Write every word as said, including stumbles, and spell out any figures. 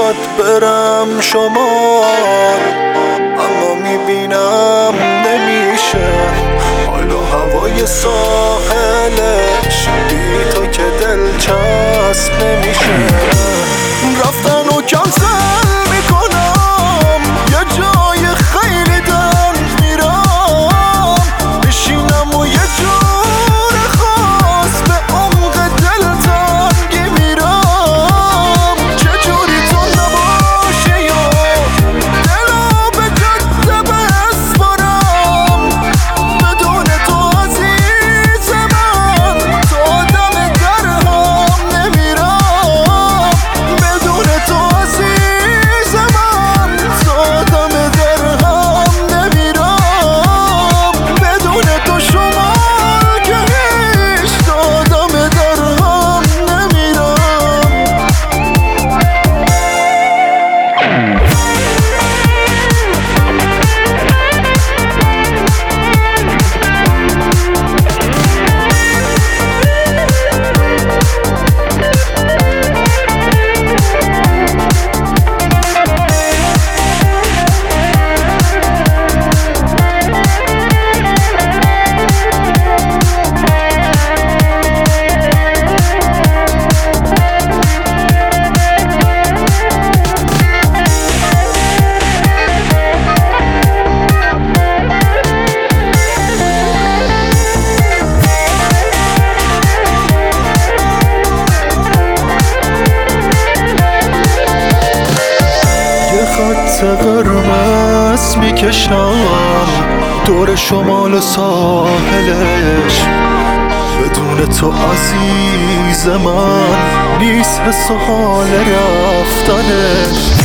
میخواد برم شمال، اما میبینم نمیشه. حالا هوای ساحلش بی تو که دلچسب نمیشه. رفتن و کنسل میکنم، یه جای خیلی دنگ میرم، بشینم و یه جور خاص به عمق دل تنگی میرم. چجوری تو نباشی یا دلو به جده بسپارم، بدون تو عزیز من تو آدم درهم نمیرم. بدون تو عزیز من تو آدم درهم نمیرم. بدون تو شمال که هیچ تو آدم درهم نمیرم. خط قرمز میکشم دور شمال ساحلش، بدون تو عزیز من نیست حس و حال رفتنش.